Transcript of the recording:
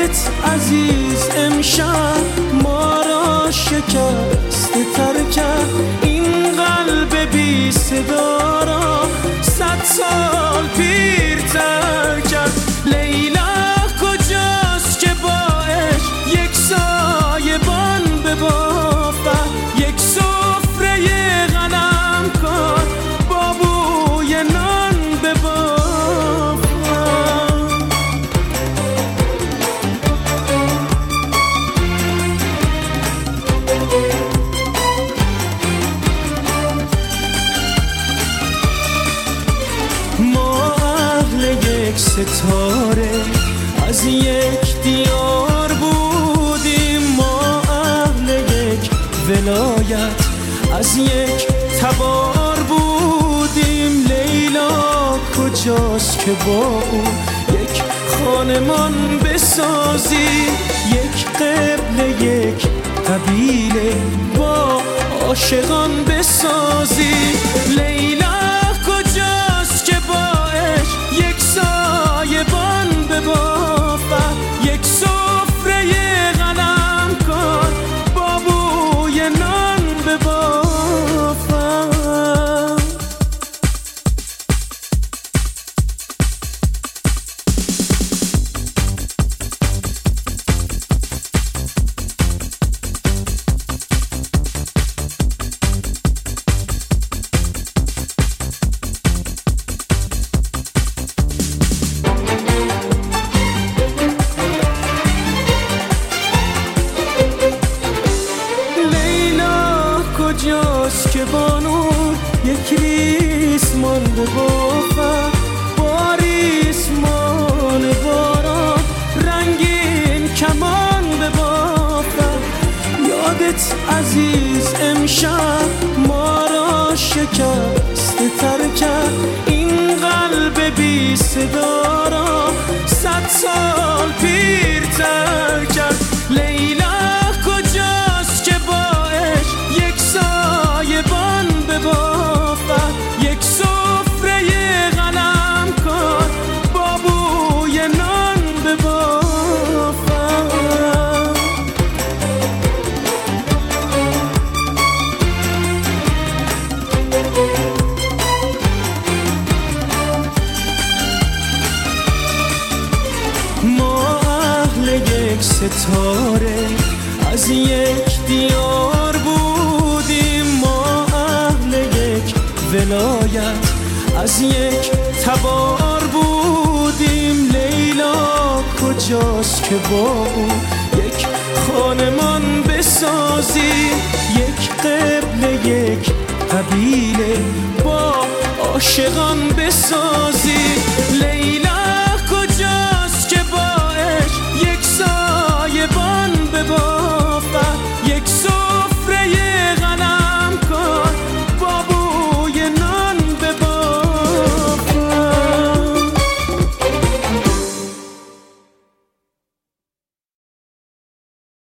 یادت عزیز امشب ما را شکسته تر کرد، این قلب بی صدا را 100 سال پیرتر کرد. لیلا کجاست که باش یک سایبان ببافد، یک سفره غنم کن با بوی نان ببافد. ما اهل یک ستاره از یک دیار بودیم، ما اهل یک ولایت از یک تبار بودیم. لیلا کجاست که با او یک خانمان بسازی، یک قبله یک قبیله با عاشقان بسازی. لیلا کجاست که باش یک سایبان ببافد، یک سفره غنم کن با بوی نان ببافد. کجاست که بانو یک ریسمان ببافد، با ریسمان باران رنگین کمان ببافد. یادت عزیز امشب ما را شکسته تر کرد، این قلب بی صدا را 100 سال پیرتر کرد. لیلا کجاست که باش یک سایبان ببافد، یک سفره غنم کن با بوی نان ببافد. ما اهل یک ستاره از یک دیار بودیم، ما اهل یک ولایت از یک تبار بودیم. لیلا کجاست که با او یک خانمان بسازی، یک قبله یک قبیله با عاشقان بسازی.